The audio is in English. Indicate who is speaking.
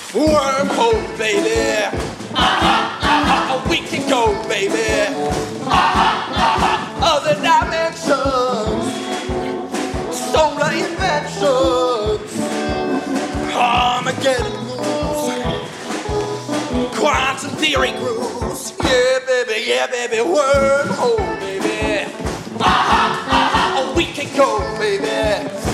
Speaker 1: Wormhole, baby. We can go, baby. Other dimensions, solar inventions, Armageddon moves, quantum theory grooves. Yeah, baby, wormhole, baby. We can go, baby.